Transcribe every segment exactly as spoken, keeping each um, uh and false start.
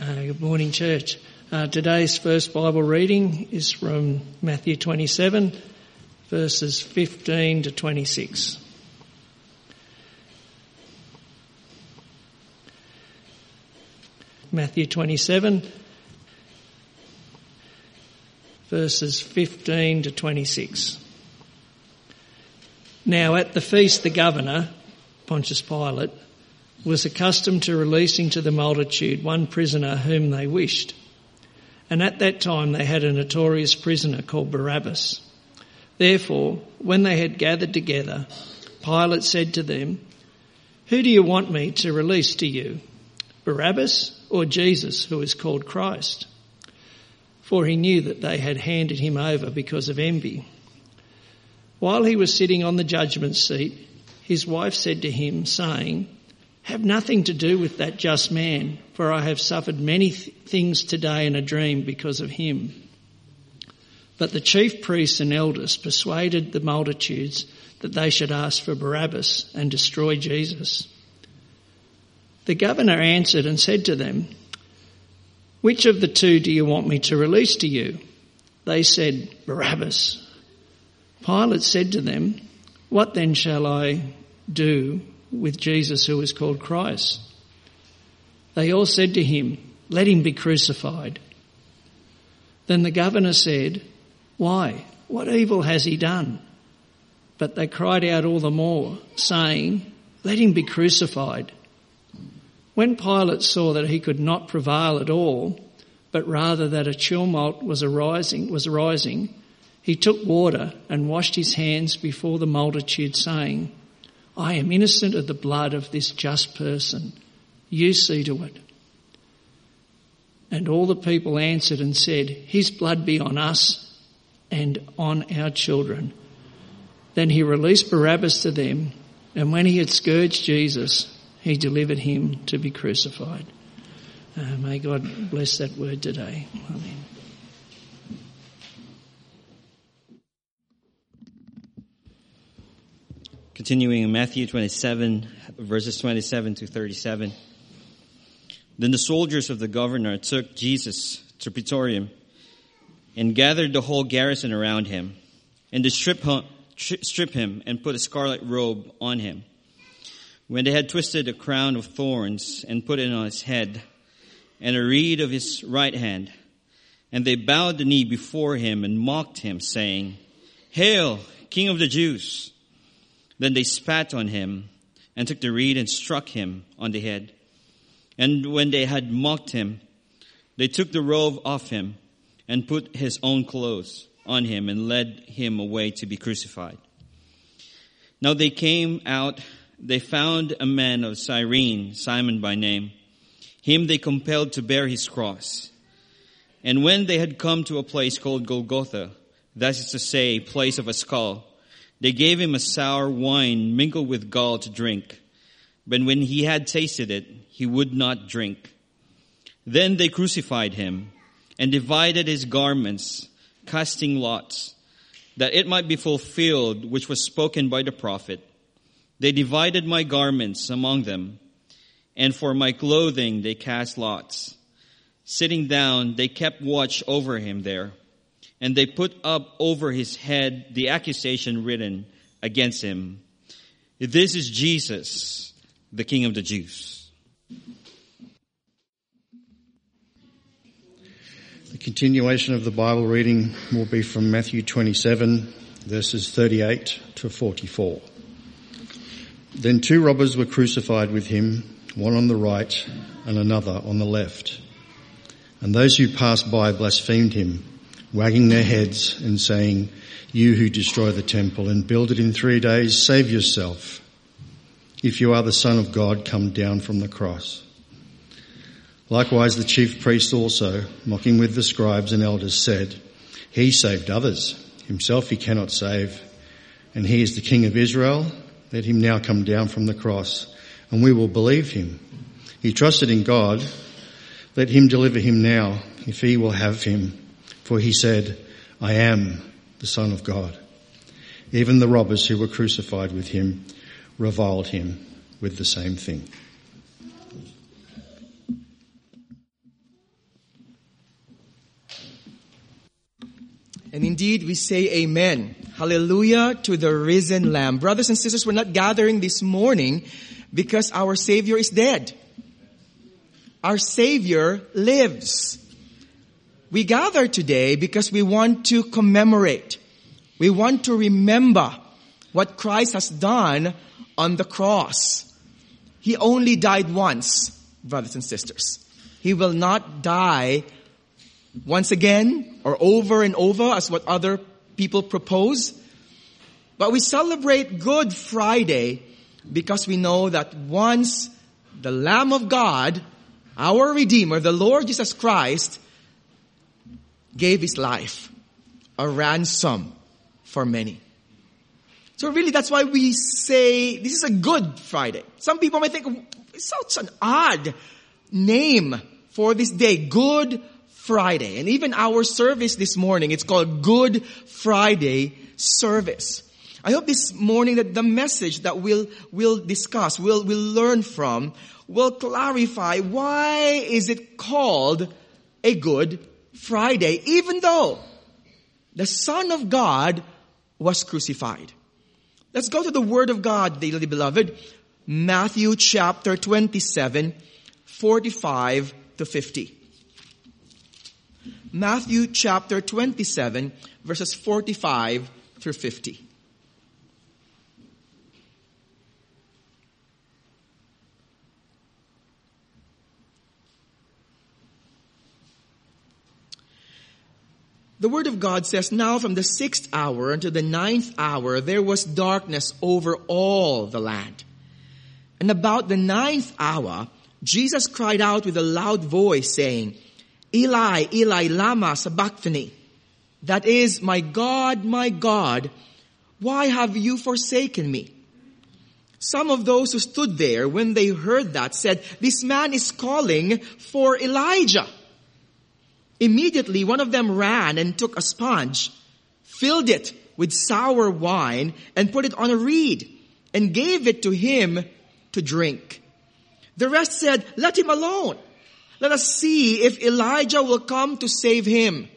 Uh, good morning, church. Uh, today's first Bible reading is from Matthew twenty-seven, verses fifteen to twenty-six. Matthew twenty-seven, verses fifteen to twenty-six. Now at the feast the governor, Pontius Pilate, was accustomed to releasing to the multitude one prisoner whom they wished. And at that time they had a notorious prisoner called Barabbas. Therefore, when they had gathered together, Pilate said to them, "Who do you want me to release to you, Barabbas or Jesus, who is called Christ?" For he knew that they had handed him over because of envy. While he was sitting on the judgment seat, his wife said to him, saying, "Have nothing to do with that just man, for I have suffered many th- things today in a dream because of him." But the chief priests and elders persuaded the multitudes that they should ask for Barabbas and destroy Jesus. The governor answered and said to them, "Which of the two do you want me to release to you?" They said, "Barabbas." Pilate said to them, "What then shall I do with Jesus who is called Christ?" They all said to him, "Let him be crucified." Then the governor said, "Why? What evil has he done?" But they cried out all the more, saying, "Let him be crucified." When Pilate saw that he could not prevail at all, but rather that a tumult was arising, was rising, he took water and washed his hands before the multitude, saying, "I am innocent of the blood of this just person. You see to it." And all the people answered and said, "His blood be on us and on our children." Then he released Barabbas to them, and when he had scourged Jesus, he delivered him to be crucified. Uh, may God bless that word today. Amen. Continuing in Matthew twenty-seven, verses twenty-seven to thirty-seven. Then the soldiers of the governor took Jesus to Praetorium and gathered the whole garrison around him, and to strip him, strip him and put a scarlet robe on him. When they had twisted a crown of thorns and put it on his head, and a reed of his right hand, and they bowed the knee before him and mocked him, saying, "Hail, King of the Jews!" Then they spat on him and took the reed and struck him on the head. And when they had mocked him, they took the robe off him and put his own clothes on him and led him away to be crucified. Now they came out, they found a man of Cyrene, Simon by name. Him they compelled to bear his cross. And when they had come to a place called Golgotha, that is to say, place of a skull, they gave him a sour wine mingled with gall to drink. But when he had tasted it, he would not drink. Then they crucified him and divided his garments, casting lots, that it might be fulfilled which was spoken by the prophet. They divided my garments among them, and for my clothing they cast lots. Sitting down, they kept watch over him there. And they put up over his head the accusation written against him, "This is Jesus, the King of the Jews." The continuation of the Bible reading will be from Matthew twenty-seven, verses thirty-eight to forty-four. Then two robbers were crucified with him, one on the right and another on the left. And those who passed by blasphemed him, wagging their heads and saying, "You who destroy the temple and build it in three days, save yourself. If you are the Son of God, come down from the cross." Likewise the chief priests also, mocking with the scribes and elders, said, "He saved others. Himself he cannot save. And he is the King of Israel. Let him now come down from the cross, and we will believe him. He trusted in God. Let him deliver him now, if he will have him. For he said, 'I am the Son of God.'" Even the robbers who were crucified with him reviled him with the same thing. And indeed, we say amen. Hallelujah to the risen Lamb. Brothers and sisters, we're not gathering this morning because our Savior is dead. Our Savior lives. We gather today because we want to commemorate. We want to remember what Christ has done on the cross. He only died once, brothers and sisters. He will not die once again or over and over as what other people propose. But we celebrate Good Friday because we know that once the Lamb of God, our Redeemer, the Lord Jesus Christ, gave His life, a ransom for many. So really that's why we say this is a Good Friday. Some people might think it's such an odd name for this day, Good Friday. And even our service this morning, it's called Good Friday service. I hope this morning that the message that we'll, we'll discuss, we'll, we'll learn from, will clarify why is it called a Good Friday, even though the Son of God was crucified. Let's go to the Word of God, dearly beloved. Matthew chapter twenty-seven, forty-five to fifty. Matthew chapter twenty-seven, verses forty-five through fifty. The Word of God says, "Now from the sixth hour until the ninth hour, there was darkness over all the land. And about the ninth hour, Jesus cried out with a loud voice, saying, Eli, Eli, lama sabachthani. That is, my God, my God, why have you forsaken me? Some of those who stood there, when they heard that, said, This man is calling for Elijah. Immediately, one of them ran and took a sponge, filled it with sour wine, and put it on a reed, and gave it to him to drink. The rest said, Let him alone. Let us see if Elijah will come to save him.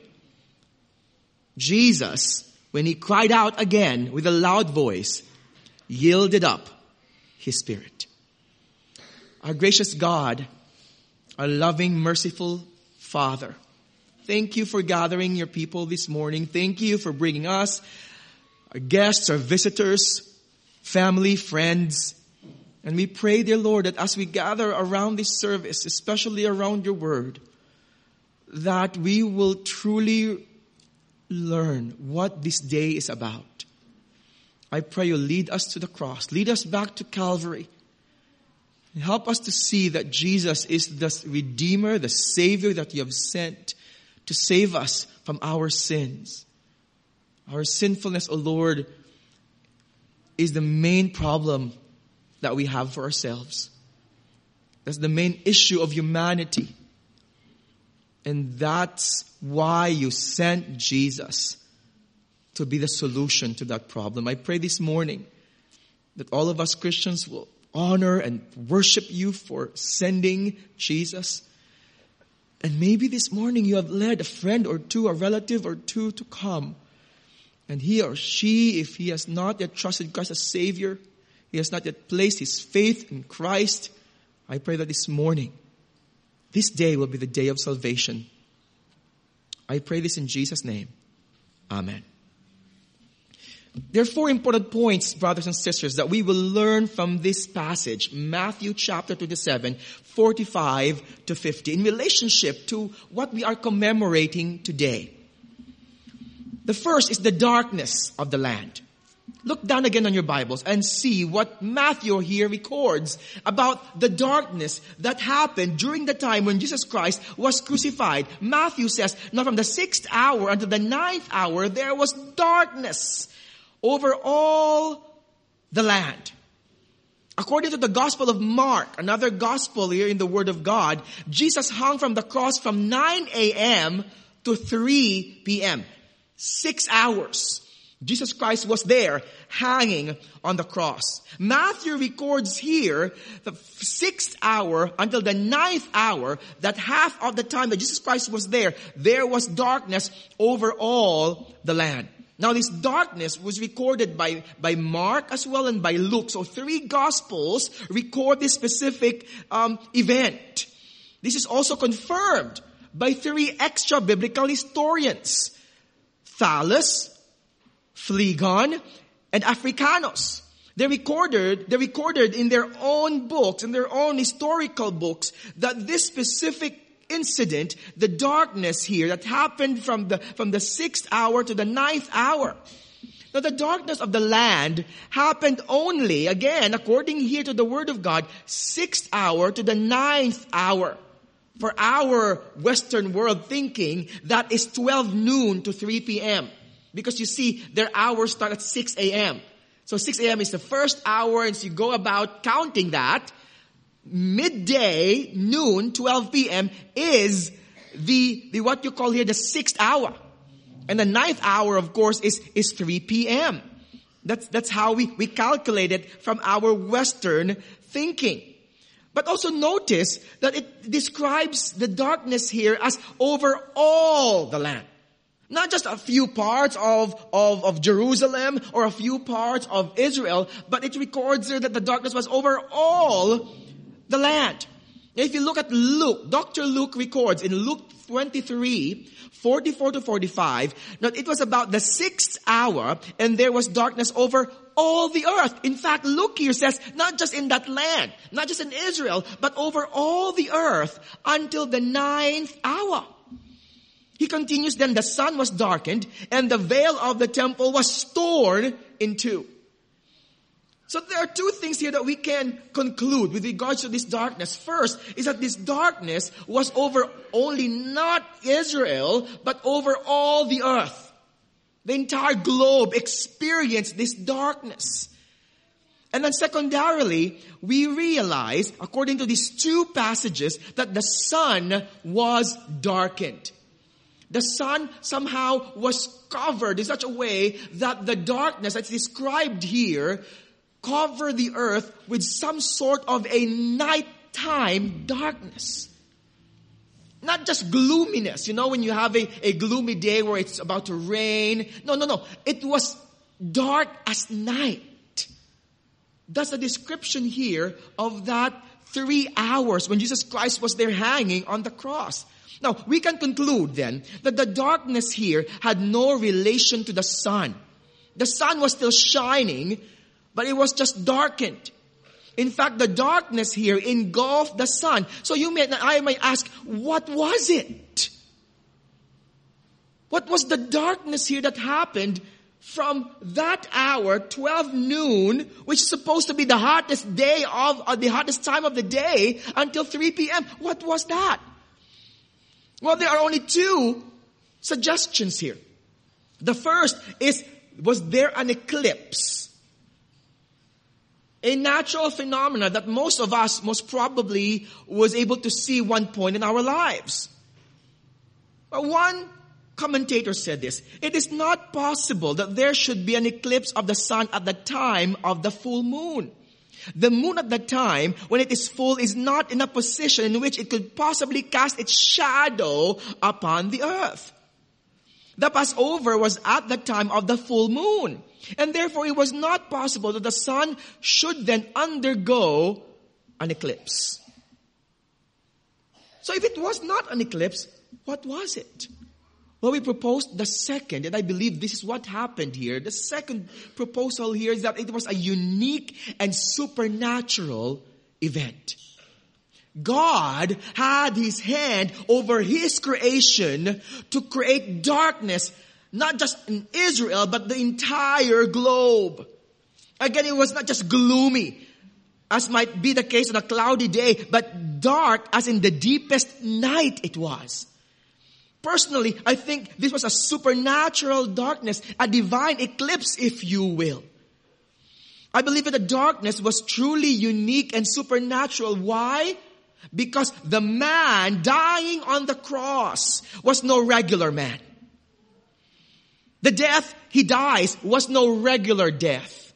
Jesus, when he cried out again with a loud voice, yielded up his spirit." Our gracious God, our loving, merciful Father, thank you for gathering your people this morning. Thank you for bringing us, our guests, our visitors, family, friends. And we pray, dear Lord, that as we gather around this service, especially around your word, that we will truly learn what this day is about. I pray you lead us to the cross. Lead us back to Calvary. And help us to see that Jesus is the Redeemer, the Savior that you have sent to save us from our sins. Our sinfulness, O Lord, is the main problem that we have for ourselves. That's the main issue of humanity. And that's why you sent Jesus to be the solution to that problem. I pray this morning that all of us Christians will honor and worship you for sending Jesus. And maybe this morning you have led a friend or two, a relative or two to come. And he or she, if he has not yet trusted Christ as Savior, he has not yet placed his faith in Christ, I pray that this morning, this day will be the day of salvation. I pray this in Jesus' name. Amen. There are four important points, brothers and sisters, that we will learn from this passage, Matthew chapter twenty-seven, forty-five to fifty, in relationship to what we are commemorating today. The first is the darkness of the land. Look down again on your Bibles and see what Matthew here records about the darkness that happened during the time when Jesus Christ was crucified. Matthew says, "Now from the sixth hour until the ninth hour, there was darkness over all the land." According to the Gospel of Mark, another gospel here in the Word of God, Jesus hung from the cross from nine a.m. to three p.m. Six hours. Jesus Christ was there hanging on the cross. Matthew records here the sixth hour until the ninth hour, that half of the time that Jesus Christ was there, there was darkness over all the land. Now this darkness was recorded by, by Mark as well and by Luke. So three Gospels record this specific um, event. This is also confirmed by three extra biblical historians: Thallus, Phlegon, and Africanus. They recorded, they recorded in their own books, in their own historical books, that this specific incident, the darkness here that happened from the, from the sixth hour to the ninth hour. Now the darkness of the land happened only, again, according here to the Word of God, sixth hour to the ninth hour. For our Western world thinking, that is twelve noon to three p.m. Because you see, their hours start at six a.m. So six a.m. is the first hour, and so you go about counting that. Midday, noon, twelve p.m. is the, the what you call here the sixth hour. And the ninth hour, of course, is, is three p.m. That's, that's how we, we calculate it from our Western thinking. But also notice that it describes the darkness here as over all the land. Not just a few parts of, of, of Jerusalem or a few parts of Israel, but it records there that the darkness was over all the land. If you look at Luke, Doctor Luke records in Luke twenty-three, forty-four to forty-five, that it was about the sixth hour and there was darkness over all the earth. In fact, Luke here says, not just in that land, not just in Israel, but over all the earth until the ninth hour. He continues, then the sun was darkened and the veil of the temple was torn in two. So there are two things here that we can conclude with regards to this darkness. First is that this darkness was over only not Israel, but over all the earth. The entire globe experienced this darkness. And then secondarily, we realize, according to these two passages, that the sun was darkened. The sun somehow was covered in such a way that the darkness that's described here covered the earth with some sort of a nighttime darkness. Not just gloominess, you know, when you have a, a gloomy day where it's about to rain. No, no, no. It was dark as night. That's the description here of that three hours when Jesus Christ was there hanging on the cross. Now, we can conclude then that the darkness here had no relation to the sun. The sun was still shining, but it was just darkened. In fact, the darkness here engulfed the sun. So you may, I might ask, what was it? What was the darkness here that happened from that hour, twelve noon, which is supposed to be the hottest day of, uh, the hottest time of the day, until three p.m.? What was that? Well, there are only two suggestions here. The first is, was there an eclipse? A natural phenomena that most of us most probably was able to see one point in our lives. One commentator said this: it is not possible that there should be an eclipse of the sun at the time of the full moon. The moon at the time, when it is full, is not in a position in which it could possibly cast its shadow upon the earth. The Passover was at the time of the full moon. And therefore, it was not possible that the sun should then undergo an eclipse. So if it was not an eclipse, what was it? Well, we proposed the second, and I believe this is what happened here. The second proposal here is that it was a unique and supernatural event. God had His hand over His creation to create darkness, not just in Israel, but the entire globe. Again, it was not just gloomy, as might be the case on a cloudy day, but dark as in the deepest night it was. Personally, I think this was a supernatural darkness, a divine eclipse, if you will. I believe that the darkness was truly unique and supernatural. Why? Because the man dying on the cross was no regular man. The death he dies was no regular death.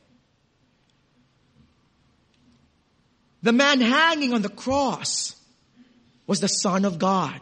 The man hanging on the cross was the Son of God.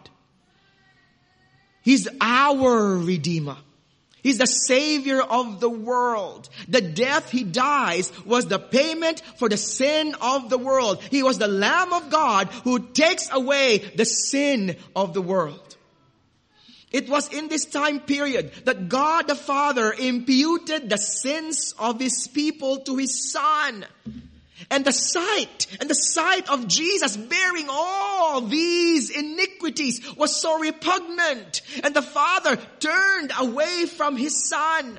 He's our Redeemer. He's the Savior of the world. The death he dies was the payment for the sin of the world. He was the Lamb of God who takes away the sin of the world. It was in this time period that God the Father imputed the sins of His people to His Son. And the sight, and the sight of Jesus bearing all these iniquities was so repugnant. And the Father turned away from His Son.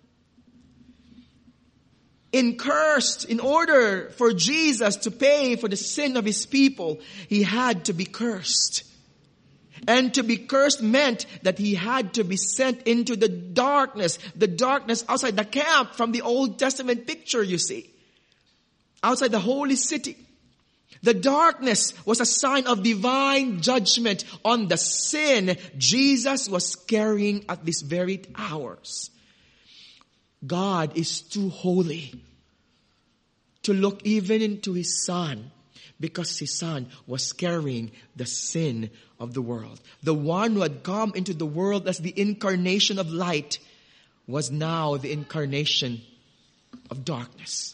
In cursed, in order for Jesus to pay for the sin of His people, He had to be cursed. And to be cursed meant that He had to be sent into the darkness, the darkness outside the camp from the Old Testament picture, you see. Outside the holy city. The darkness was a sign of divine judgment on the sin Jesus was carrying at these very hours. God is too holy to look even into His Son, because His Son was carrying the sin of the world. The one who had come into the world as the incarnation of light was now the incarnation of darkness.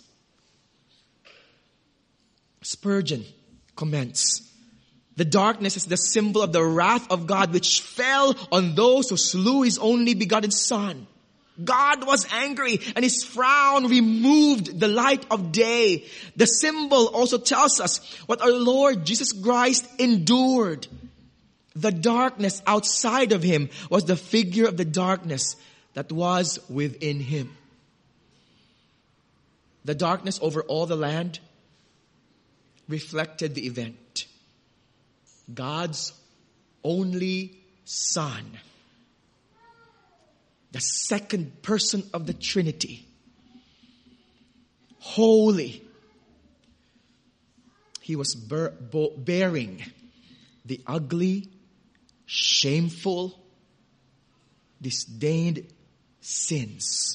Spurgeon comments, the darkness is the symbol of the wrath of God which fell on those who slew His only begotten Son. God was angry and His frown removed the light of day. The symbol also tells us what our Lord Jesus Christ endured. The darkness outside of Him was the figure of the darkness that was within Him. The darkness over all the land reflected the event. God's only Son, the second person of the Trinity, holy, He was bear, bo- bearing the ugly, shameful, disdained sins.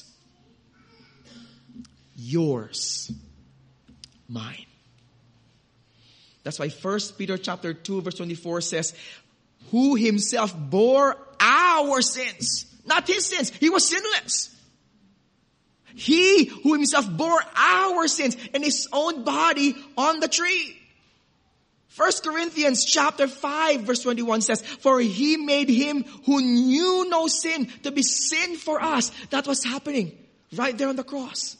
Yours, mine. That's why First Peter chapter two verse twenty-four says, who Himself bore our sins. Not His sins. He was sinless. He who Himself bore our sins in His own body on the tree. First Corinthians chapter five verse twenty-one says, for He made Him who knew no sin to be sin for us. That was happening right there on the cross.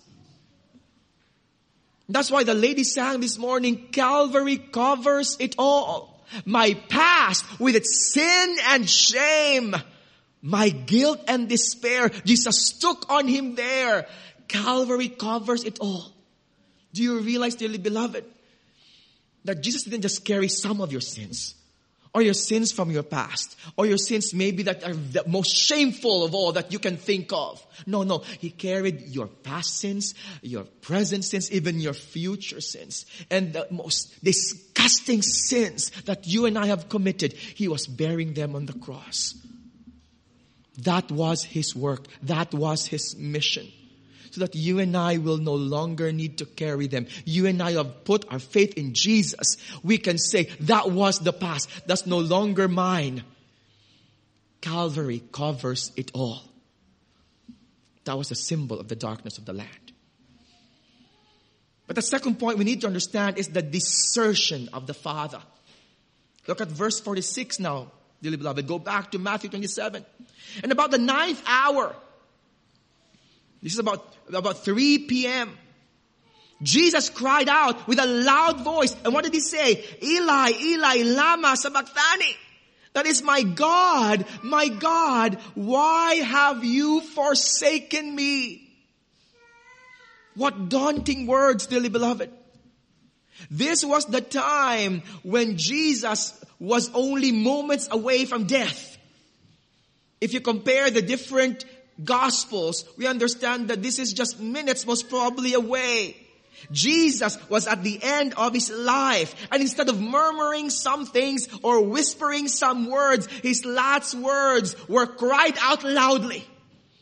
That's why the lady sang this morning, Calvary covers it all. My past with its sin and shame, my guilt and despair, Jesus took on Him there. Calvary covers it all. Do you realize, dearly beloved, that Jesus didn't just carry some of your sins, or your sins from your past, or your sins maybe that are the most shameful of all that you can think of. No, no. He carried your past sins, your present sins, even your future sins. And the most disgusting sins that you and I have committed, He was bearing them on the cross. That was His work. That was His mission. So that you and I will no longer need to carry them. You and I have put our faith in Jesus. We can say, that was the past. That's no longer mine. Calvary covers it all. That was a symbol of the darkness of the land. But the second point we need to understand is the desertion of the Father. Look at verse forty-six now, dearly beloved. Go back to Matthew twenty-seven. And about the ninth hour, this is about, about three p.m. Jesus cried out with a loud voice. And what did He say? Eli, Eli, lama sabachthani. That is, my God, my God, why have you forsaken me? What daunting words, dearly beloved. This was the time when Jesus was only moments away from death. If you compare the different Gospels, we understand that this is just minutes most probably away. Jesus was at the end of His life, and instead of murmuring some things or whispering some words, His last words were cried out loudly.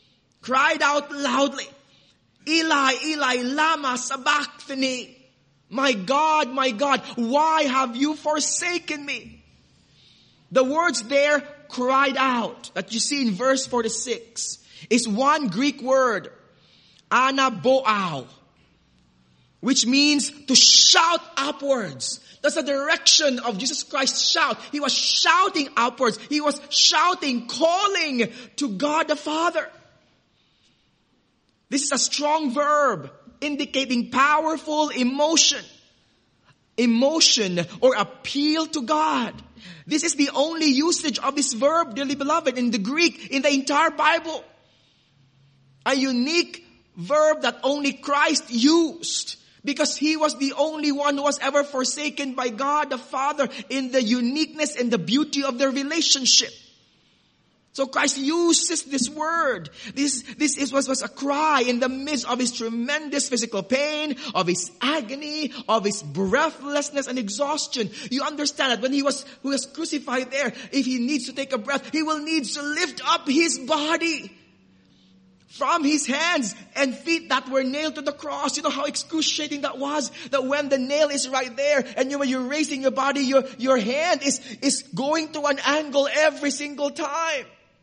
cried out loudly, Eli, Eli, lama sabachthani. My God, my God, why have you forsaken me? The words there, cried out, that you see in verse forty-six, is one Greek word, anaboao, which means to shout upwards. That's the direction of Jesus Christ's shout. He was shouting upwards. He was shouting, calling to God the Father. This is a strong verb indicating powerful emotion. Emotion or appeal to God. This is the only usage of this verb, dearly beloved, in the Greek, in the entire Bible. A unique verb that only Christ used. Because He was the only one who was ever forsaken by God the Father in the uniqueness and the beauty of their relationship. So Christ uses this word. This, this is, was, was a cry in the midst of His tremendous physical pain, of His agony, of His breathlessness and exhaustion. You understand that when He was, who was crucified there, if He needs to take a breath, He will need to lift up His body from His hands and feet that were nailed to the cross. You know how excruciating that was? That when the nail is right there and you, when you're raising your body, your, your hand is, is going to an angle every single time.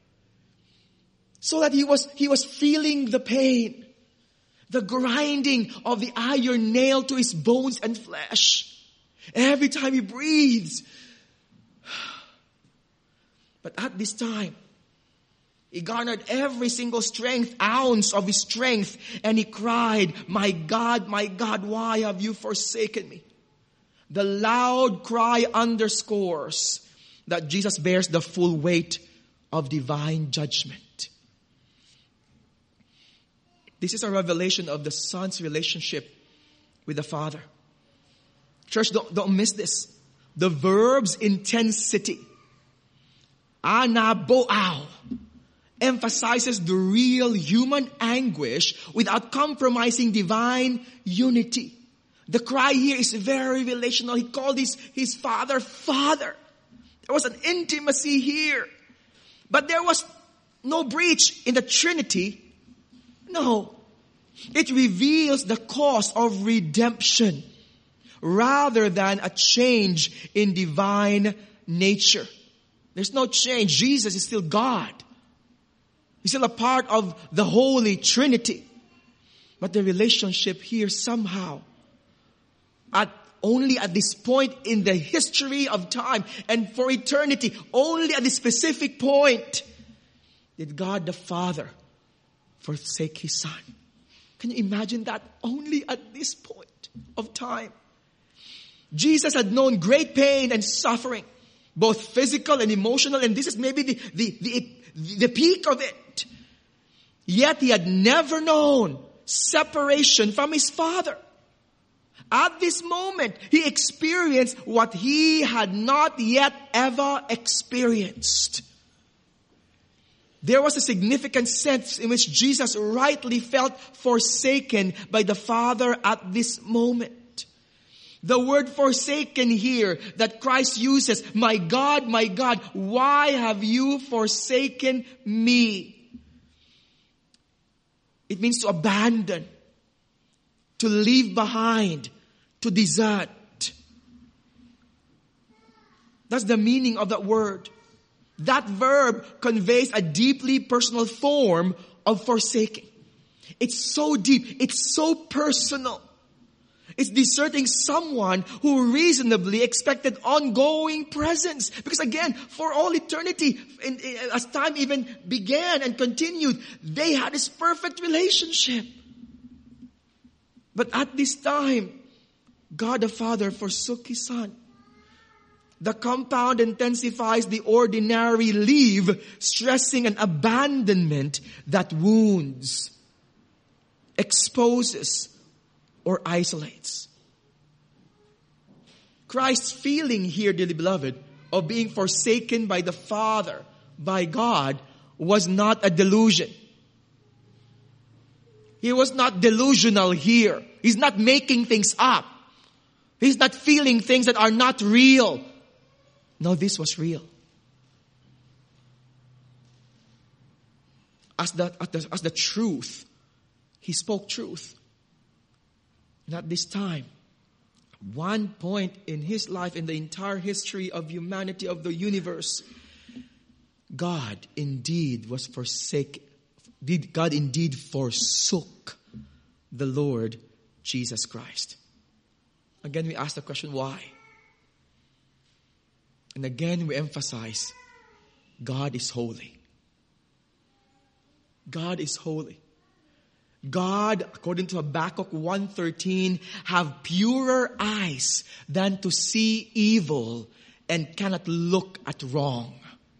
So that he was, he was feeling the pain, the grinding of the iron nail to His bones and flesh. Every time He breathes. But at this time, He garnered every single strength, ounce of His strength, and He cried, my God, my God, why have you forsaken me? The loud cry underscores that Jesus bears the full weight of divine judgment. This is a revelation of the Son's relationship with the Father. Church, don't, don't miss this. The verb's intensity, anaboao, emphasizes the real human anguish without compromising divine unity. The cry here is very relational. He called his, his Father, Father. There was an intimacy here. But there was no breach in the Trinity. No. It reveals the cause of redemption rather than a change in divine nature. There's no change. Jesus is still God. He's still a part of the Holy Trinity. But the relationship here somehow, at only at this point in the history of time and for eternity, only at this specific point, did God the Father forsake His Son. Can you imagine that? Only at this point of time. Jesus had known great pain and suffering, both physical and emotional, and this is maybe the, the, the, the peak of it. Yet He had never known separation from His Father. At this moment, He experienced what He had not yet ever experienced. There was a significant sense in which Jesus rightly felt forsaken by the Father at this moment. The word forsaken here that Christ uses, my God, my God, why have you forsaken me? It means to abandon, to leave behind, to desert. That's the meaning of that word. That verb conveys a deeply personal form of forsaking. It's so deep. It's so personal. It's deserting someone who reasonably expected ongoing presence. Because again, for all eternity, in, in, as time even began and continued, they had this perfect relationship. But at this time, God the Father forsook His Son. The compound intensifies the ordinary leave, stressing an abandonment that wounds, exposes, or isolates. Christ's feeling here, dearly beloved, of being forsaken by the Father, by God, was not a delusion. He was not delusional here. He's not making things up. He's not feeling things that are not real. No, this was real. as the, as the, as the truth. He spoke truth. And at this time, one point in his life, in the entire history of humanity, of the universe, God indeed was forsaken. God indeed forsook the Lord Jesus Christ. Again, we ask the question, why? And again, we emphasize, God is holy. God is holy. God, according to Habakkuk one thirteen, have purer eyes than to see evil and cannot look at wrong.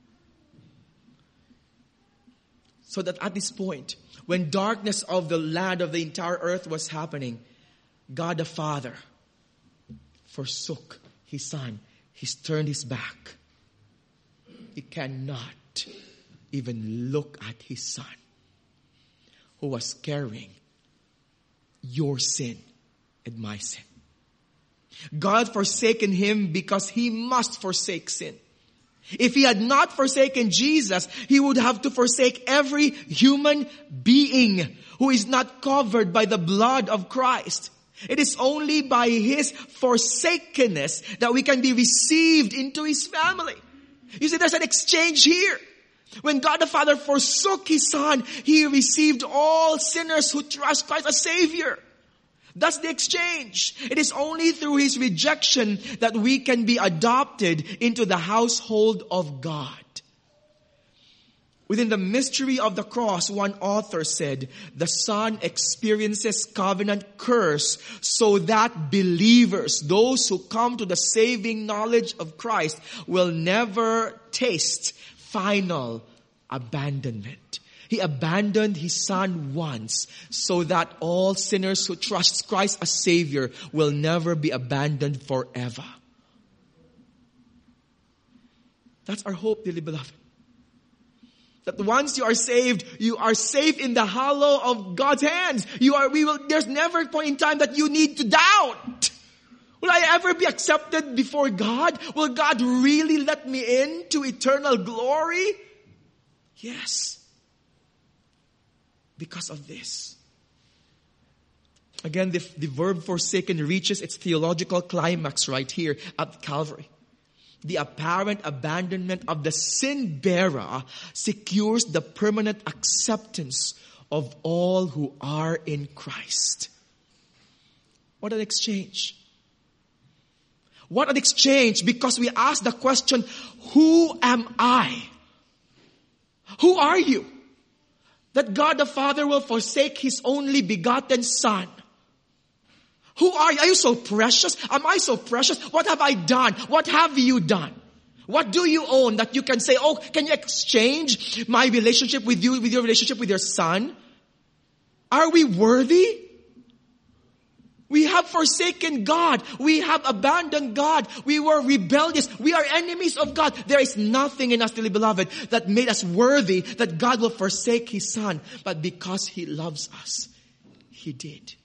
So that at this point, when darkness of the land of the entire earth was happening, God the Father forsook his Son. He's turned his back. He cannot even look at his Son, who was carrying your sin and my sin. God forsaken him because he must forsake sin. If he had not forsaken Jesus, he would have to forsake every human being who is not covered by the blood of Christ. It is only by his forsakenness that we can be received into his family. You see, there's an exchange here. When God the Father forsook his Son, he received all sinners who trust Christ as Savior. That's the exchange. It is only through his rejection that we can be adopted into the household of God. Within the mystery of the cross, one author said, the Son experiences covenant curse so that believers, those who come to the saving knowledge of Christ, will never taste final abandonment. He abandoned his Son once so that all sinners who trust Christ as Savior will never be abandoned forever. That's our hope, dearly beloved. That once you are saved, you are safe in the hollow of God's hands. You are, we will, there's never a point in time that you need to doubt. Will I ever be accepted before God? Will God really let me into eternal glory? Yes. Because of this. Again, the, the verb forsaken reaches its theological climax right here at Calvary. The apparent abandonment of the sin bearer secures the permanent acceptance of all who are in Christ. What an exchange. What an exchange, because we ask the question, who am I? Who are you? That God the Father will forsake his only begotten Son. Who are you? Are you so precious? Am I so precious? What have I done? What have you done? What do you own that you can say, oh, can you exchange my relationship with you, with your relationship with your Son? Are we worthy? We have forsaken God. We have abandoned God. We were rebellious. We are enemies of God. There is nothing in us, dearly beloved, that made us worthy that God will forsake his Son. But because he loves us, he did.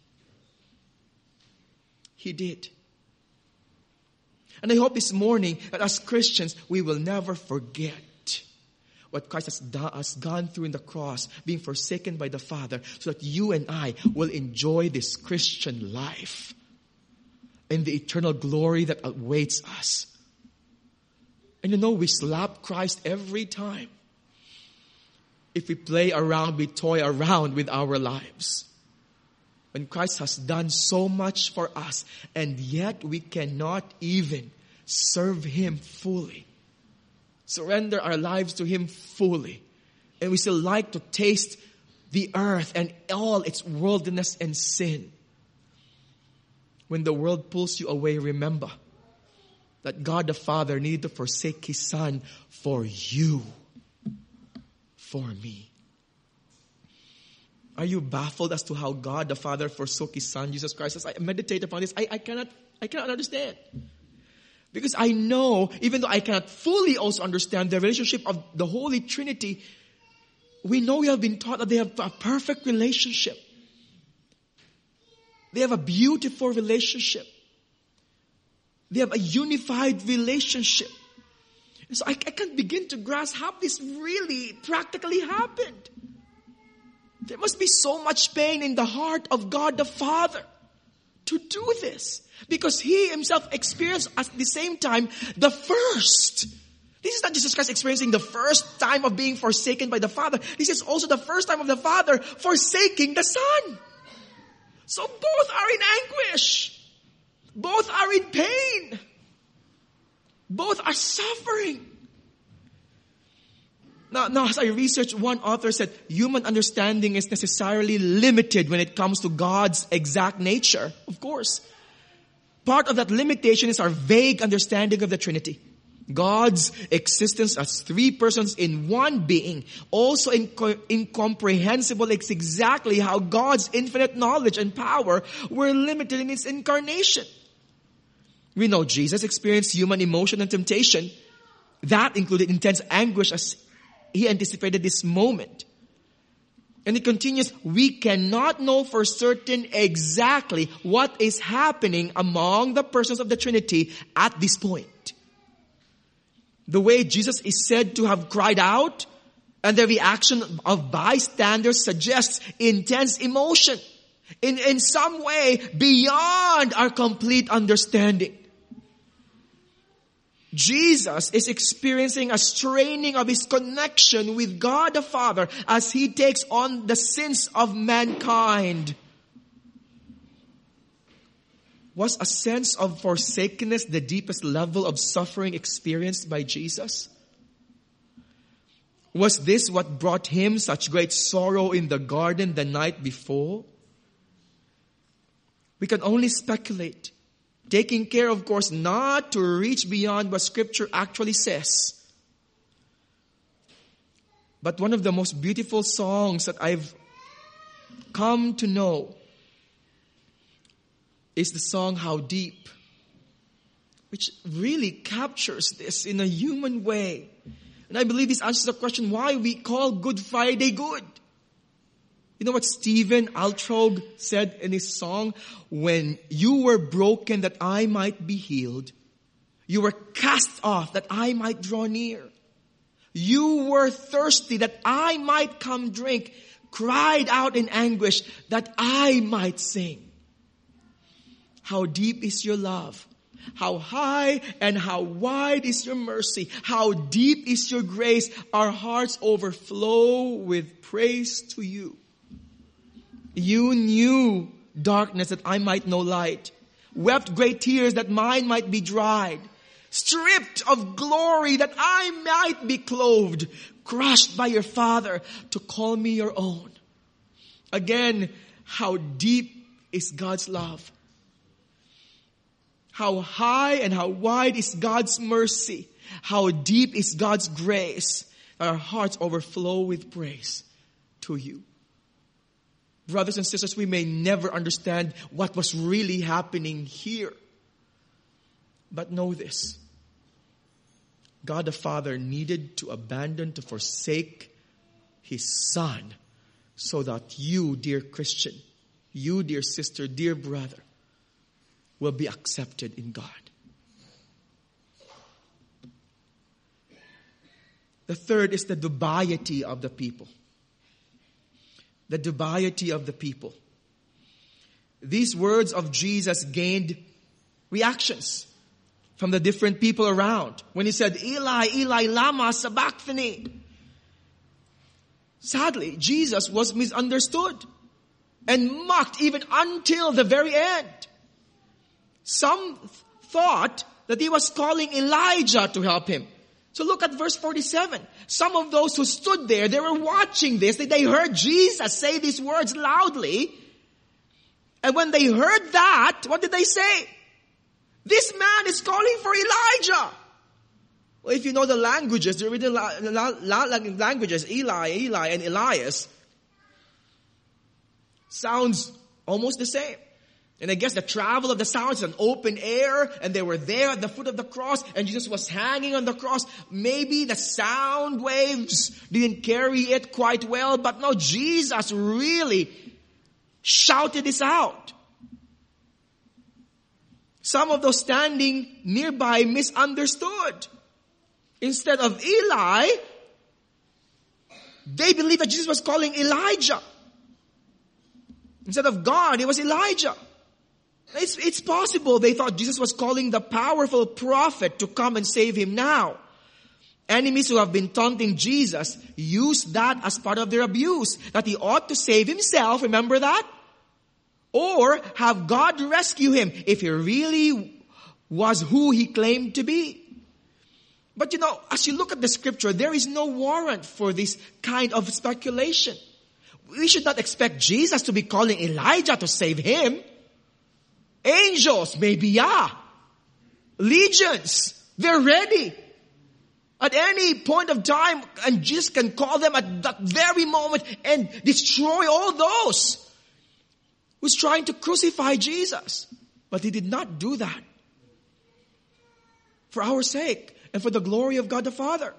He did. And I hope this morning that as Christians, we will never forget what Christ has, done, has gone through in the cross, being forsaken by the Father, so that you and I will enjoy this Christian life and the eternal glory that awaits us. And you know, we slap Christ every time if we play around, we toy around with our lives. When Christ has done so much for us, and yet we cannot even serve him fully. Surrender our lives to him fully. And we still like to taste the earth and all its worldliness and sin. When the world pulls you away, remember that God the Father needed to forsake his Son for you, for me. Are you baffled as to how God the Father forsook his Son, Jesus Christ? As I meditate upon this, I, I cannot, I cannot understand. Because I know, even though I cannot fully also understand the relationship of the Holy Trinity, we know we have been taught that they have a perfect relationship. They have a beautiful relationship. They have a unified relationship. And so I, I can't begin to grasp how this really practically happened. There must be so much pain in the heart of God the Father to do this. Because He Himself experienced at the same time the first. This is not Jesus Christ experiencing the first time of being forsaken by the Father. This is also the first time of the Father forsaking the Son. So both are in anguish. Both are in pain. Both are suffering. Now, now, as I researched, one author said, human understanding is necessarily limited when it comes to God's exact nature. Of course. Part of that limitation is our vague understanding of the Trinity. God's existence as three persons in one being, also inco- incomprehensible. It's exactly how God's infinite knowledge and power were limited in its incarnation. We know Jesus experienced human emotion and temptation. That included intense anguish as He anticipated this moment. And it continues, we cannot know for certain exactly what is happening among the persons of the Trinity at this point. The way Jesus is said to have cried out and the reaction of bystanders suggests intense emotion in, in some way beyond our complete understanding. Jesus is experiencing a straining of His connection with God the Father as He takes on the sins of mankind. Was a sense of forsakenness the deepest level of suffering experienced by Jesus? Was this what brought Him such great sorrow in the garden the night before? We can only speculate. Taking care, of course, not to reach beyond what Scripture actually says. But one of the most beautiful songs that I've come to know is the song How Deep, which really captures this in a human way. And I believe this answers the question why we call Good Friday good. You know what Stephen Altrog said in his song? When you were broken that I might be healed. You were cast off that I might draw near. You were thirsty that I might come drink. Cried out in anguish that I might sing. How deep is your love? How high and how wide is your mercy? How deep is your grace? Our hearts overflow with praise to you. You knew darkness that I might know light. Wept great tears that mine might be dried. Stripped of glory that I might be clothed. Crushed by your Father to call me your own. Again, how deep is God's love? How high and how wide is God's mercy? How deep is God's grace? Our hearts overflow with praise to you. Brothers and sisters, we may never understand what was really happening here. But know this. God the Father needed to abandon, to forsake His Son so that you, dear Christian, you, dear sister, dear brother, will be accepted in God. The third is the dubiety of the people. The dubiety of the people. These words of Jesus gained reactions from the different people around. When He said, Eli, Eli, lama sabachthani. Sadly, Jesus was misunderstood and mocked even until the very end. Some thought that He was calling Elijah to help him. So look at verse forty-seven. Some of those who stood there, they were watching this. They heard Jesus say these words loudly. And when they heard that, what did they say? This man is calling for Elijah. Well, if you know the languages, the original la- la- la- languages, Eli, Eli, and Elias, sounds almost the same. And I guess the travel of the sounds is an open air, and they were there at the foot of the cross, and Jesus was hanging on the cross. Maybe the sound waves didn't carry it quite well, but no, Jesus really shouted this out. Some of those standing nearby misunderstood. Instead of Eli, they believed that Jesus was calling Elijah. Instead of God, it was Elijah. It's, it's possible they thought Jesus was calling the powerful prophet to come and save him now. Enemies who have been taunting Jesus use that as part of their abuse, that he ought to save himself, remember that? Or have God rescue him if he really was who he claimed to be. But you know, as you look at the scripture, there is no warrant for this kind of speculation. We should not expect Jesus to be calling Elijah to save him. Angels, maybe, yeah. Legions, they're ready. At any point of time, and Jesus can call them at that very moment and destroy all those who's trying to crucify Jesus. But he did not do that. For our sake and for the glory of God the Father.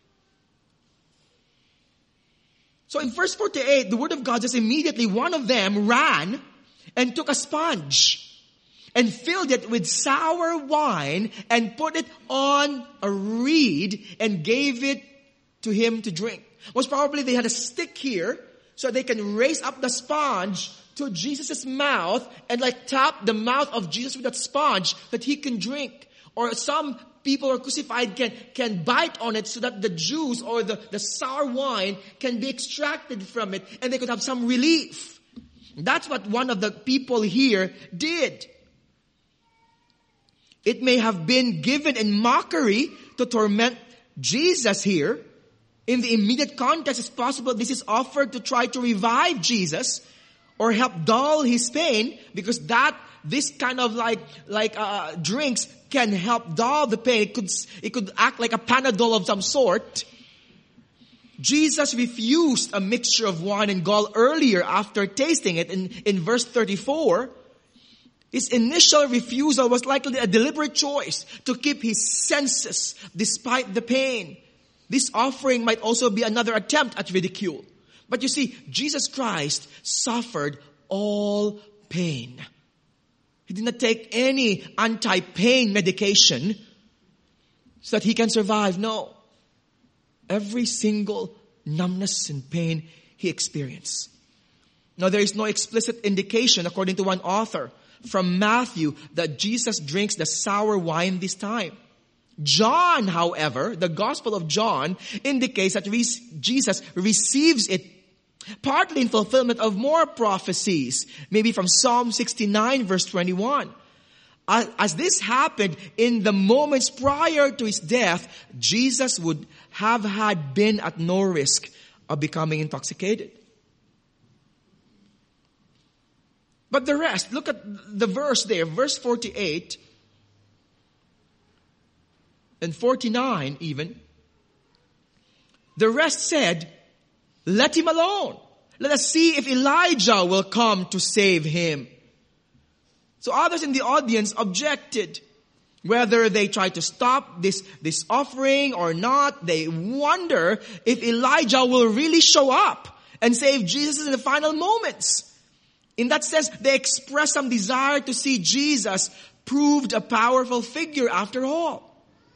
So in verse forty-eight, the word of God says immediately one of them ran and took a sponge and filled it with sour wine and put it on a reed and gave it to him to drink. Most probably they had a stick here so they can raise up the sponge to Jesus' mouth and like tap the mouth of Jesus with that sponge that he can drink. Or some people who are crucified can, can bite on it so that the juice or the, the sour wine can be extracted from it and they could have some relief. That's what one of the people here did. It may have been given in mockery to torment Jesus here. In the immediate context, it's possible this is offered to try to revive Jesus or help dull his pain, because that, this kind of like, like, uh, drinks can help dull the pain. It could, it could act like a Panadol of some sort. Jesus refused a mixture of wine and gall earlier after tasting it in, in verse thirty-four. His initial refusal was likely a deliberate choice to keep his senses despite the pain. This offering might also be another attempt at ridicule. But you see, Jesus Christ suffered all pain. He did not take any anti-pain medication so that he can survive. No. Every single numbness and pain he experienced. Now there is no explicit indication, according to one author, from Matthew, that Jesus drinks the sour wine this time. John, however, the Gospel of John indicates that Jesus receives it partly in fulfillment of more prophecies, maybe from Psalm sixty-nine verse twenty-one. As this happened in the moments prior to his death, Jesus would have had been at no risk of becoming intoxicated. But the rest, look at the verse there, verse forty-eight and forty-nine even. The rest said, let him alone. Let us see if Elijah will come to save him. So others in the audience objected. Whether they tried to stop this, this offering or not, they wonder if Elijah will really show up and save Jesus in the final moments. In that sense, they expressed some desire to see Jesus proved a powerful figure after all.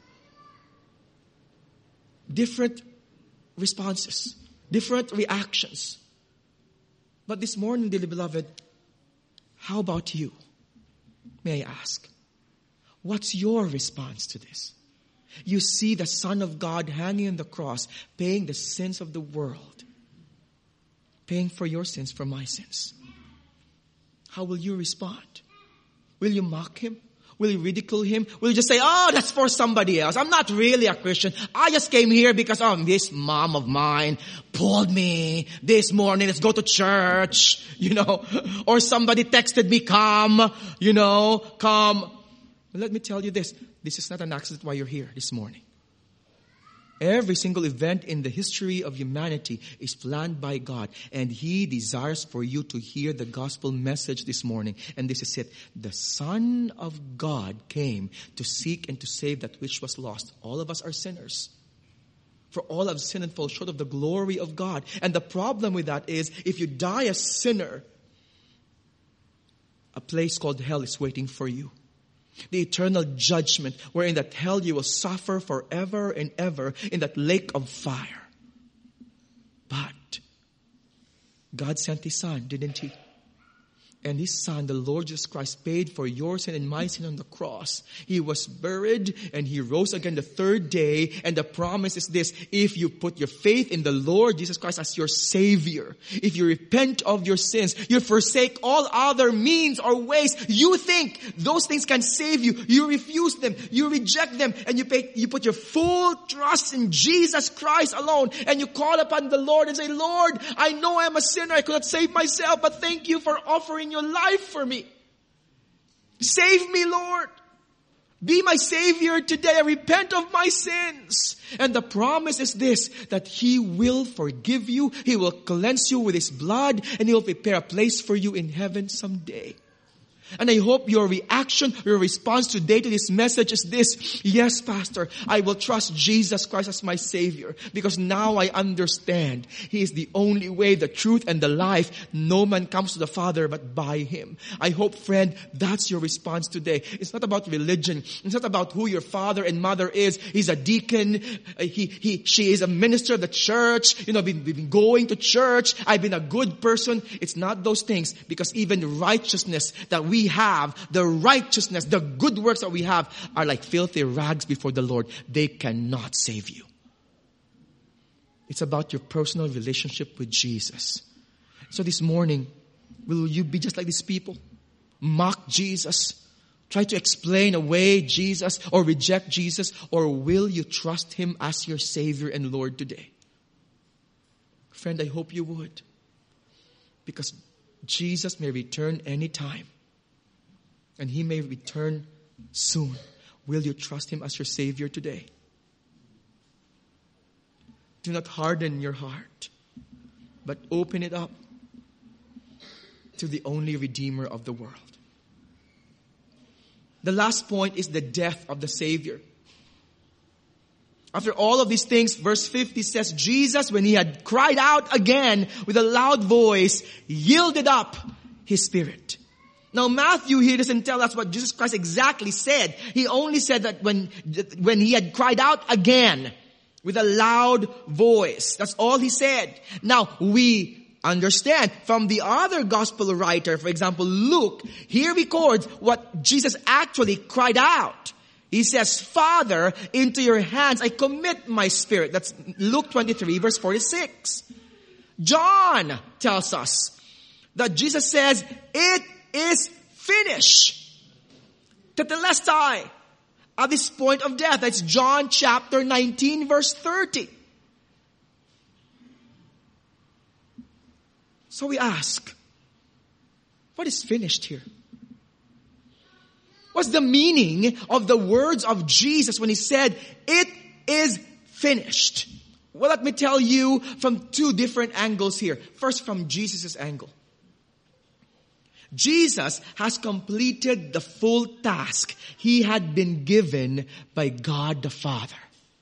Different responses, different reactions. But this morning, dearly beloved, how about you? May I ask? What's your response to this? You see the Son of God hanging on the cross, paying the sins of the world, paying for your sins, for my sins. How will you respond? Will you mock him? Will you ridicule him? Will you just say, oh, that's for somebody else. I'm not really a Christian. I just came here because, oh, this mom of mine pulled me this morning. Let's go to church, you know. Or somebody texted me, come, you know, come. But let me tell you this. This is not an accident why you're here this morning. Every single event in the history of humanity is planned by God. And He desires for you to hear the gospel message this morning. And this is it. The Son of God came to seek and to save that which was lost. All of us are sinners. For all have sinned and fall short of the glory of God. And the problem with that is, if you die a sinner, a place called hell is waiting for you. The eternal judgment, wherein that hell you will suffer forever and ever in that lake of fire. But God sent His Son, didn't He? And His Son, the Lord Jesus Christ, paid for your sin and my sin on the cross. He was buried and He rose again the third day. And the promise is this: if you put your faith in the Lord Jesus Christ as your Savior, if you repent of your sins, you forsake all other means or ways you think those things can save you, you refuse them, you reject them, and you pay, you put your full trust in Jesus Christ alone, and you call upon the Lord and say, Lord, I know I am a sinner, I could not save myself, but thank you for offering your life for me. Save me, Lord. Be my Savior today. I repent of my sins. And the promise is this, that He will forgive you. He will cleanse you with His blood, and He will prepare a place for you in heaven someday. And I hope your reaction, your response today to this message is this: yes, Pastor, I will trust Jesus Christ as my Savior, because now I understand He is the only way, the truth, and the life. No man comes to the Father but by Him. I hope, friend, that's your response today. It's not about religion. It's not about who your father and mother is. He's a deacon. He, he, she is a minister of the church. You know, we've been going to church. I've been a good person. It's not those things, because even righteousness that we have, the righteousness, the good works that we have are like filthy rags before the Lord. They cannot save you. It's about your personal relationship with Jesus. So this morning, will you be just like these people? Mock Jesus? Try to explain away Jesus or reject Jesus? Or will you trust Him as your Savior and Lord today? Friend, I hope you would. Because Jesus may return anytime. And He may return soon. Will you trust Him as your Savior today? Do not harden your heart, but open it up to the only Redeemer of the world. The last point is the death of the Savior. After all of these things, verse fifty says, Jesus, when He had cried out again with a loud voice, yielded up His spirit. Now Matthew here doesn't tell us what Jesus Christ exactly said. He only said that when, when He had cried out again with a loud voice. That's all He said. Now we understand from the other gospel writer, for example, Luke, he records what Jesus actually cried out. He says, Father, into your hands I commit my spirit. That's Luke twenty-three verse forty-six. John tells us that Jesus says, it is finished. Tetelestai. At this point of death. That's John chapter nineteen verse thirty. So we ask, what is finished here? What's the meaning of the words of Jesus when He said, it is finished? Well, let me tell you from two different angles here. First, from Jesus' angle. Jesus has completed the full task He had been given by God the Father.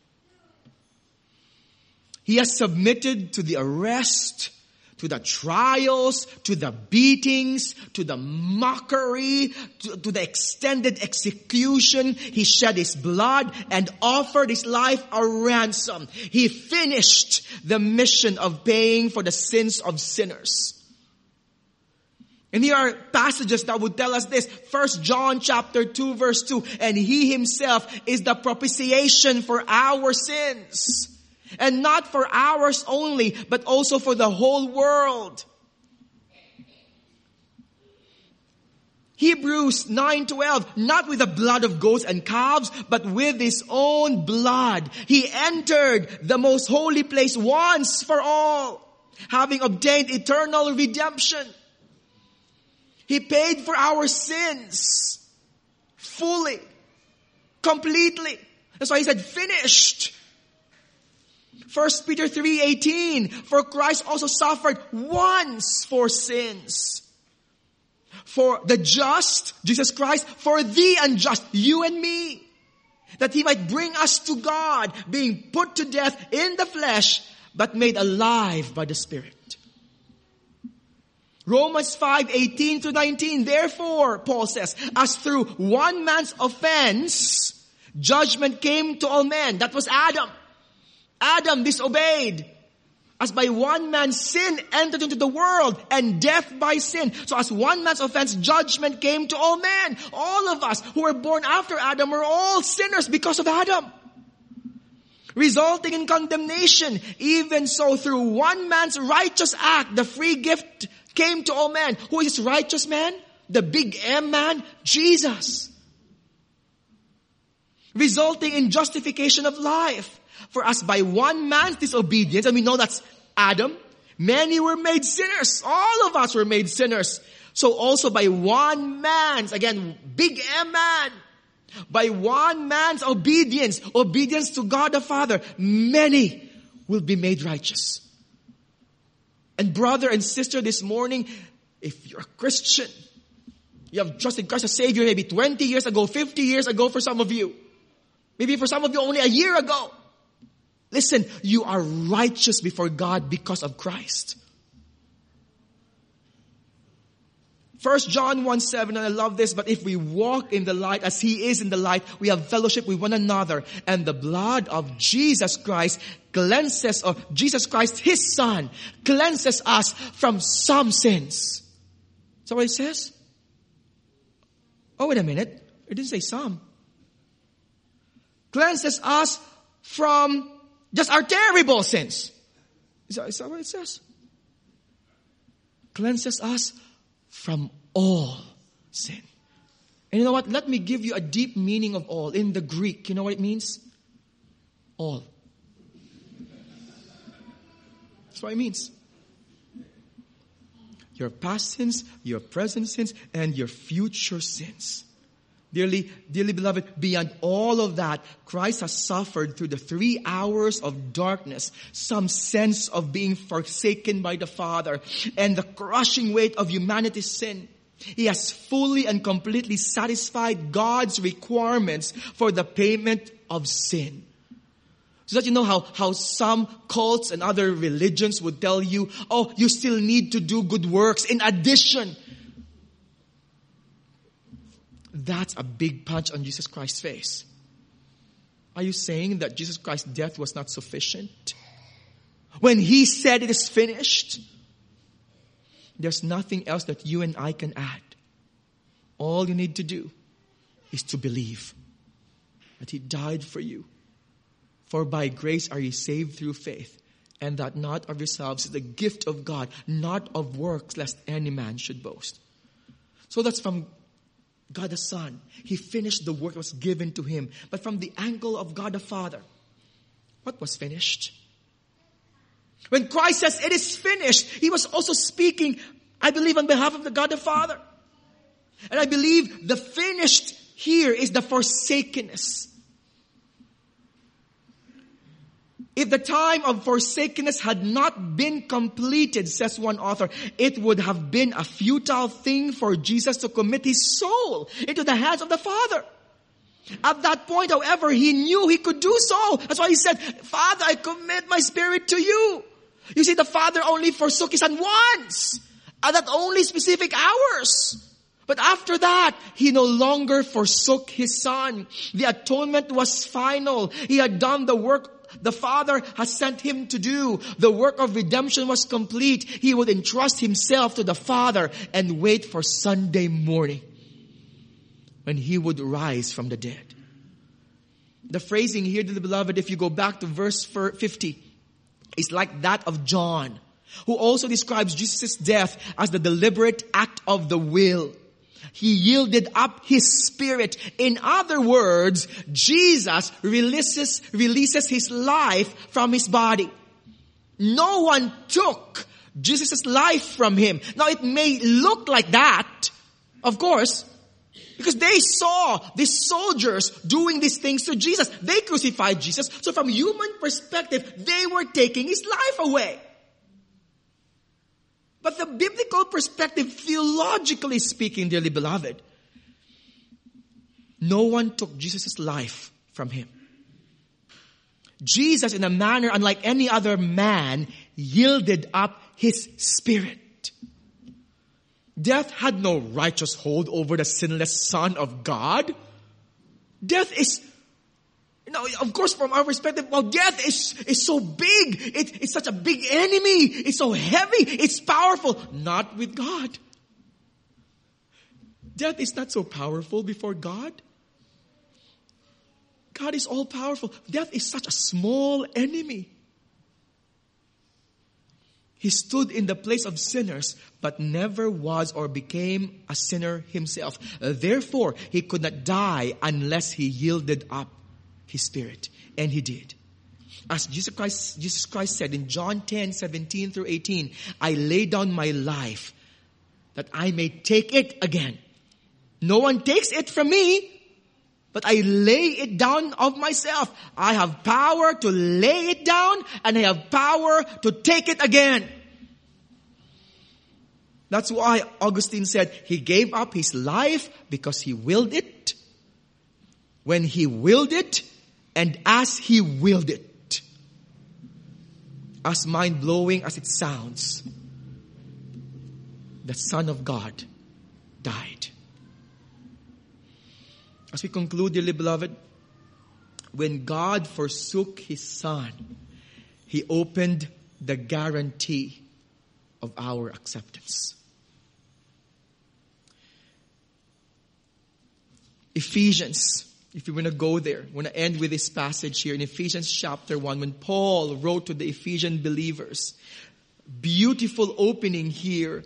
He has submitted to the arrest, to the trials, to the beatings, to the mockery, to, to the extended execution. He shed His blood and offered His life a ransom. He finished the mission of paying for the sins of sinners. And here are passages that would tell us this. First John chapter two verse two. And He Himself is the propitiation for our sins. And not for ours only, but also for the whole world. Hebrews nine twelve. Not with the blood of goats and calves, but with His own blood. He entered the most holy place once for all, having obtained eternal redemption. He paid for our sins fully, completely. That's why He said, finished. First Peter three eighteen. For Christ also suffered once for sins. For the just, Jesus Christ, for the unjust, you and me. That He might bring us to God, being put to death in the flesh, but made alive by the Spirit. Romans five eighteen to nineteen. Therefore, Paul says, as through one man's offense, judgment came to all men. That was Adam. Adam disobeyed. As by one man sin entered into the world, and death by sin. So as one man's offense, judgment came to all men. All of us who were born after Adam were all sinners because of Adam, resulting in condemnation. Even so, through one man's righteous act, the free gift came to all men. Who is this righteous man? The big M man? Jesus. Resulting in justification of life. For as by one man's disobedience, and we know that's Adam, many were made sinners. All of us were made sinners. So also by one man's, again, big M man, by one man's obedience, obedience to God the Father, many will be made righteous. And brother and sister, this morning, if you're a Christian, you have trusted Christ as Savior maybe twenty years ago, fifty years ago for some of you. Maybe for some of you only a year ago. Listen, you are righteous before God because of Christ. First John one seven, and I love this, but if we walk in the light as He is in the light, we have fellowship with one another, and the blood of Jesus Christ cleanses, or Jesus Christ, His Son, cleanses us from some sins. Is that what it says? Oh, wait a minute. It didn't say some. Cleanses us from just our terrible sins. Is that, is that what it says? Cleanses us from all sin. And you know what? Let me give you a deep meaning of all. In the Greek, you know what it means? All. That's what it means. Your past sins, your present sins, and your future sins. Dearly, dearly beloved, beyond all of that, Christ has suffered through the three hours of darkness, some sense of being forsaken by the Father, and the crushing weight of humanity's sin. He has fully and completely satisfied God's requirements for the payment of sin. So that you know how, how some cults and other religions would tell you, oh, you still need to do good works in addition. That's a big punch on Jesus Christ's face. Are you saying that Jesus Christ's death was not sufficient? When He said it is finished, there's nothing else that you and I can add. All you need to do is to believe that He died for you. For by grace are ye saved through faith, and that not of yourselves is the gift of God, not of works, lest any man should boast. So that's from God the Son. He finished the work that was given to Him. But from the angle of God the Father, what was finished? When Christ says it is finished, He was also speaking, I believe, on behalf of the God the Father. And I believe the finished here is the forsakenness. If the time of forsakenness had not been completed, says one author, it would have been a futile thing for Jesus to commit His soul into the hands of the Father. At that point, however, He knew He could do so. That's why He said, Father, I commit my spirit to you. You see, the Father only forsook His Son once, at that only specific hours. But after that, He no longer forsook His Son. The atonement was final. He had done the work the Father has sent Him to do. The work of redemption was complete. He would entrust Himself to the Father and wait for Sunday morning when He would rise from the dead. The phrasing here, to the beloved, if you go back to verse fifty, is like that of John, who also describes Jesus' death as the deliberate act of the will. He yielded up His spirit. In other words, Jesus releases, releases His life from His body. No one took Jesus' life from Him. Now it may look like that, of course, because they saw these soldiers doing these things to Jesus. They crucified Jesus. So from human perspective, they were taking His life away. But the biblical perspective, theologically speaking, dearly beloved, no one took Jesus' life from Him. Jesus, in a manner unlike any other man, yielded up His spirit. Death had no righteous hold over the sinless Son of God. Death is Now, of course, from our perspective, well, death is, is so big. It, it's such a big enemy. It's so heavy. It's powerful. Not with God. Death is not so powerful before God. God is all powerful. Death is such a small enemy. He stood in the place of sinners, but never was or became a sinner himself. Therefore, he could not die unless he yielded up his spirit. And he did. As Jesus Christ, Jesus Christ said in John ten, seventeen through eighteen, I lay down my life that I may take it again. No one takes it from me, but I lay it down of myself. I have power to lay it down, and I have power to take it again. That's why Augustine said he gave up his life because he willed it. When he willed it, and as he willed it. As mind-blowing as it sounds, the Son of God died. As we conclude, dearly beloved, when God forsook his Son, he opened the guarantee of our acceptance. Ephesians, if you want to go there, I want to end with this passage here in Ephesians chapter one, when Paul wrote to the Ephesian believers. Beautiful opening here.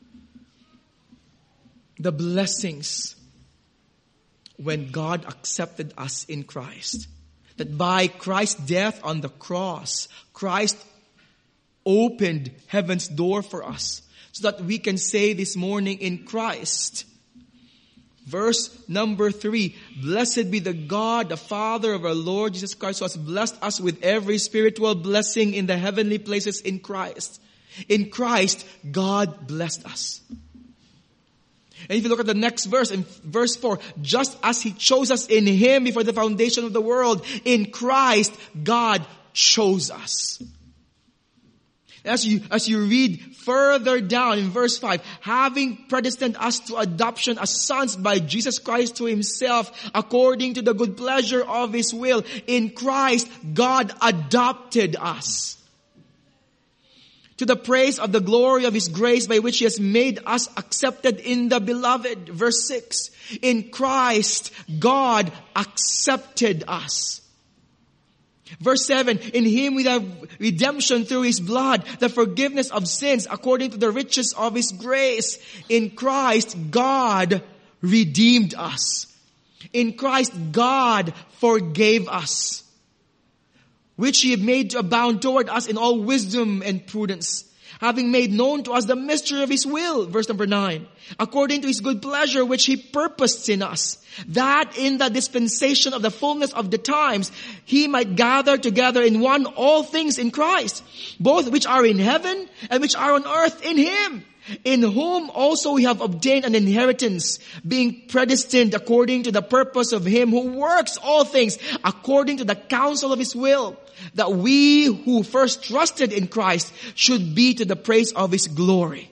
The blessings when God accepted us in Christ. That by Christ's death on the cross, Christ opened heaven's door for us. So that we can say this morning in Christ. Verse number three, blessed be the God, the Father of our Lord Jesus Christ, who has blessed us with every spiritual blessing in the heavenly places in Christ. In Christ, God blessed us. And if you look at the next verse, in verse four, just as he chose us in him before the foundation of the world, in Christ, God chose us. As you, as you read further down in verse five, having predestined us to adoption as sons by Jesus Christ to himself, according to the good pleasure of his will, in Christ, God adopted us. To the praise of the glory of his grace by which he has made us accepted in the beloved. Verse six, in Christ, God accepted us. Verse seven, in him we have redemption through his blood, the forgiveness of sins according to the riches of his grace. In Christ, God redeemed us. In Christ, God forgave us, which he made to abound toward us in all wisdom and prudence, having made known to us the mystery of his will, verse number nine, according to his good pleasure which he purposed in us, that in the dispensation of the fullness of the times he might gather together in one all things in Christ, both which are in heaven and which are on earth in him, in whom also we have obtained an inheritance, being predestined according to the purpose of him who works all things according to the counsel of his will, that we who first trusted in Christ should be to the praise of his glory.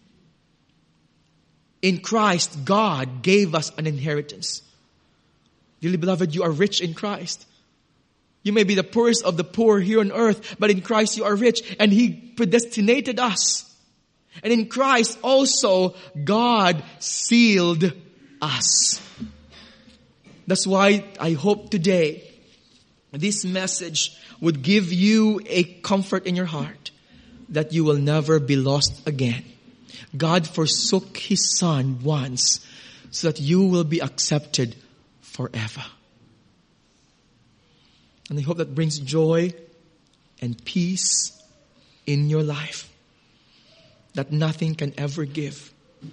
In Christ, God gave us an inheritance. Dearly beloved, you are rich in Christ. You may be the poorest of the poor here on earth, but in Christ you are rich, and he predestinated us. And in Christ also, God sealed us. That's why I hope today this message would give you a comfort in your heart that you will never be lost again. God forsook his Son once so that you will be accepted forever. And I hope that brings joy and peace in your life that nothing can ever give.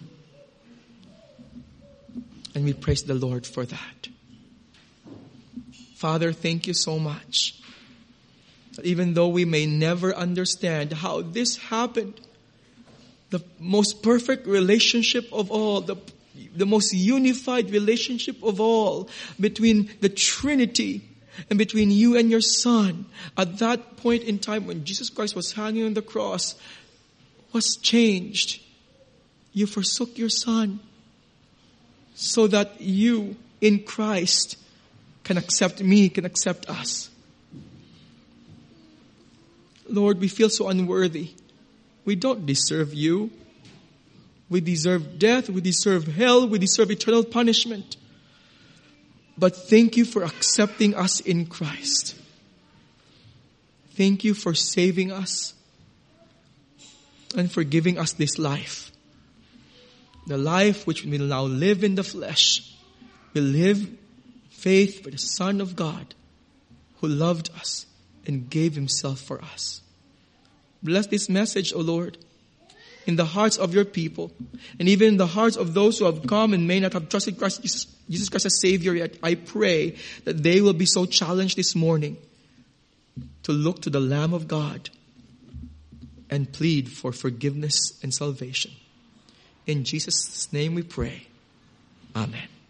And we praise the Lord for that. Father, thank you so much. That even though we may never understand how this happened, the most perfect relationship of all, the, the most unified relationship of all between the Trinity and between you and your Son, at that point in time when Jesus Christ was hanging on the cross, was changed. You forsook your Son so that you in Christ can accept me, can accept us. Lord, we feel so unworthy. We don't deserve you. We deserve death. We deserve hell. We deserve eternal punishment. But thank you for accepting us in Christ. Thank you for saving us and for giving us this life. The life which we will now live in the flesh. We live faith for the Son of God who loved us and gave himself for us. Bless this message, O Lord, in the hearts of your people, and even in the hearts of those who have come and may not have trusted Christ, Jesus, Jesus Christ as Savior yet. I pray that they will be so challenged this morning to look to the Lamb of God and plead for forgiveness and salvation. In Jesus' name we pray. Amen.